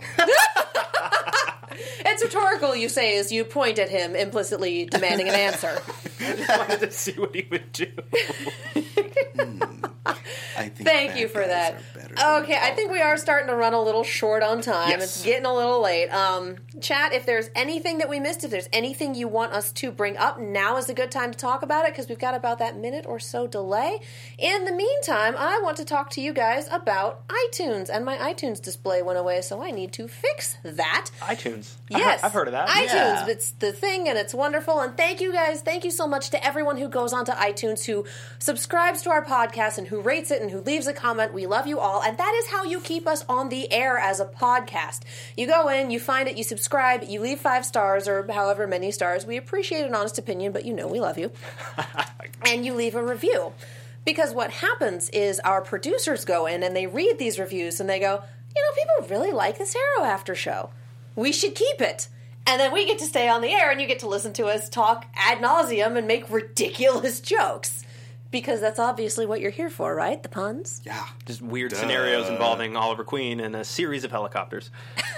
It's rhetorical, you say, as you point at him, implicitly demanding an answer. I just wanted to see what he would do. I think Thank bad you for guys that. are better. better. Okay, I think we are starting to run a little short on time. Yes. It's getting a little late. Um, chat, if there's anything that we missed, if there's anything you want us to bring up, now is a good time to talk about it because we've got about that minute or so delay. In the meantime, I want to talk to you guys about iTunes, and my iTunes display went away, so I need to fix that. iTunes. Yes. I've heard of that. iTunes. Yeah. It's the thing, and it's wonderful. And thank you guys. Thank you so much to everyone who goes onto iTunes, who subscribes to our podcast, and who rates it, and who leaves a comment. We love you all. And that is how you keep us on the air as a podcast. You go in, you find it, you subscribe, you leave five stars or however many stars. We appreciate an honest opinion, but you know we love you. And you leave a review. Because what happens is our producers go in and they read these reviews and they go, you know, people really like this Arrow After Show. We should keep it. And then we get to stay on the air and you get to listen to us talk ad nauseum and make ridiculous jokes. Because that's obviously what you're here for, right? The puns? Yeah. Just weird scenarios involving Oliver Queen and a series of helicopters.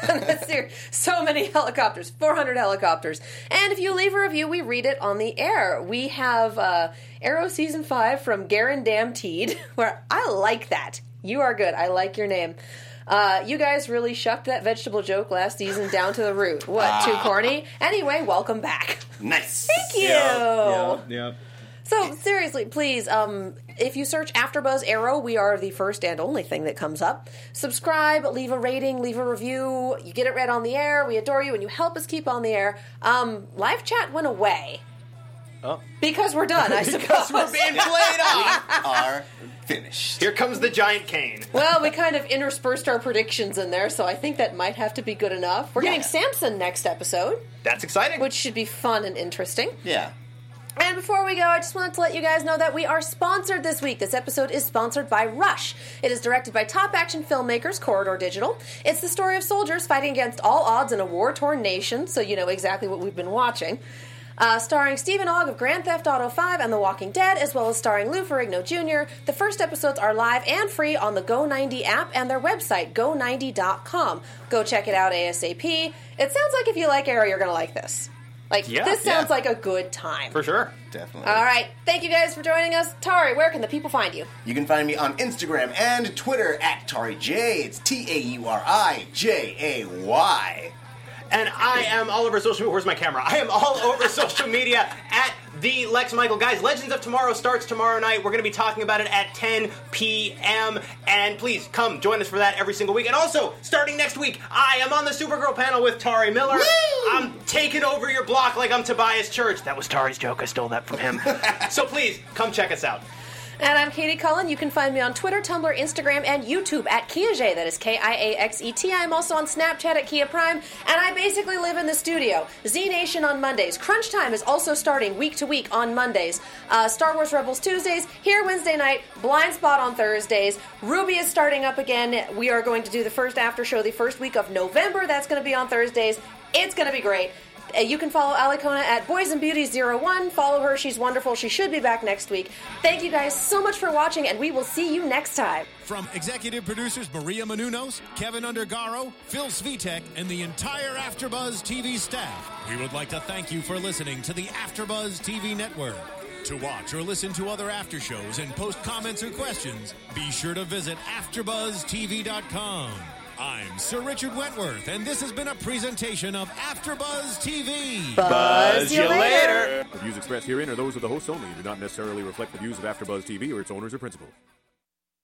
So many helicopters, four hundred helicopters. And if you leave a review, we read it on the air. We have uh, Arrow Season five from Garen Damteed, where I like that. You are good. I like your name. Uh, you guys really shucked that vegetable joke last season down to the root. What, Ah. too corny? Anyway, welcome back. Nice. Thank you. Yeah, yeah. So, seriously, please, um, if you search AfterBuzz Arrow, we are the first and only thing that comes up. Subscribe, leave a rating, leave a review. You get it read on the air. We adore you, and you help us keep on the air. Um, live chat went away. Oh. Because we're done, I suppose. Because we're being played off. Are finished. Here comes the giant cane. Well, we kind of interspersed our predictions in there, so I think that might have to be good enough. We're Yeah. getting Samson next episode, That's exciting. which should be fun and interesting. Yeah. And before we go, I just wanted to let you guys know that we are sponsored this week. This episode is sponsored by Rush. It is directed by top action filmmakers Corridor Digital. It's the story of soldiers fighting against all odds in a war-torn nation, so you know exactly what we've been watching. Uh, starring Stephen Ogg of Grand Theft Auto five and The Walking Dead, as well as starring Lou Ferrigno Junior The first episodes are live and free on the Go ninety app and their website, go ninety dot com. Go check it out ASAP. It sounds like if you like Arrow, you're going to like this. Like, Yeah, this sounds yeah. like a good time. For sure. Definitely. All right. Thank you guys for joining us. Tari, where can the people find you? You can find me on Instagram and Twitter at Tari J. It's T A U R I J A Y. And I am all over social media. Where's my camera? I am all over social media at the Lex Michael. Guys, Legends of Tomorrow starts tomorrow night. We're going to be talking about it at ten p.m. And please come join us for that every single week. And also, starting next week, I am on the Supergirl panel with Tari Miller. Woo! I'm taking over your block like I'm Tobias Church. That was Tari's joke. I stole that from him. So please, come check us out. And I'm Katie Cullen. You can find me on Twitter, Tumblr, Instagram, and YouTube at Kiaxet. That is K I A X E T. I'm also on Snapchat at Kia Prime, and I basically live in the studio. Z Nation on Mondays. Crunch Time is also starting week to week on Mondays. Uh, Star Wars Rebels Tuesdays, here Wednesday night, Blind Spot on Thursdays. Ruby is starting up again. We are going to do the first after show the first week of November. That's going to be on Thursdays. It's going to be great. Uh, you can follow Alicona at Boys and Beauty zero one. Follow her. She's wonderful. She should be back next week. Thank you guys so much for watching, and we will see you next time. From executive producers Maria Menounos, Kevin Undergaro, Phil Svitek, and the entire AfterBuzz T V staff, we would like to thank you for listening to the AfterBuzz T V network. To watch or listen to other after shows and post comments or questions, be sure to visit after buzz T V dot com. I'm Sir Richard Wentworth, and this has been a presentation of AfterBuzz T V. Buzz you later. The views expressed herein are those of the hosts only and do not necessarily reflect the views of AfterBuzz T V or its owners or principals.